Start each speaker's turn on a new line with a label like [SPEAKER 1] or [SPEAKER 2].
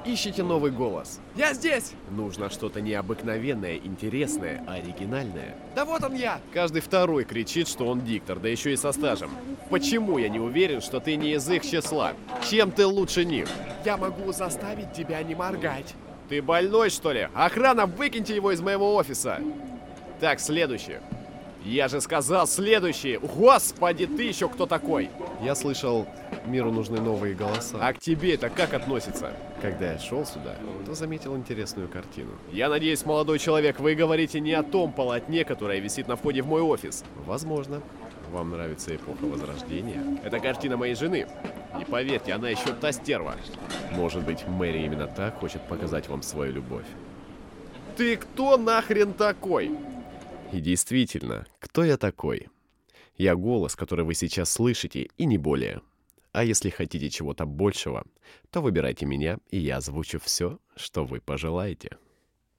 [SPEAKER 1] Ищите новый голос.
[SPEAKER 2] Я здесь!
[SPEAKER 1] Нужно что-то необыкновенное, интересное, оригинальное.
[SPEAKER 2] Да вот он я!
[SPEAKER 1] Каждый второй кричит, что он диктор, да еще и со стажем. Почему я не уверен, что ты не из их числа? Чем ты лучше них?
[SPEAKER 2] Я могу заставить тебя не моргать.
[SPEAKER 1] Ты больной, что ли? Охрана, выкиньте его из моего офиса! Так, следующий. Я же сказал, следующий! Господи, ты еще кто такой? Я слышал, миру нужны новые голоса. А к тебе это как относится? Когда я шел сюда, то заметил интересную картину. Я надеюсь, молодой человек, вы говорите не о том полотне, которое висит на входе в мой офис. Возможно. Вам нравится эпоха Возрождения? Это картина моей жены. И поверьте, она еще та стерва. Может быть, Мэри именно так хочет показать вам свою любовь. Ты кто нахрен такой? И действительно, кто я такой? Я голос, который вы сейчас слышите, и не более. А если хотите чего-то большего, то выбирайте меня, и я озвучу все, что вы пожелаете.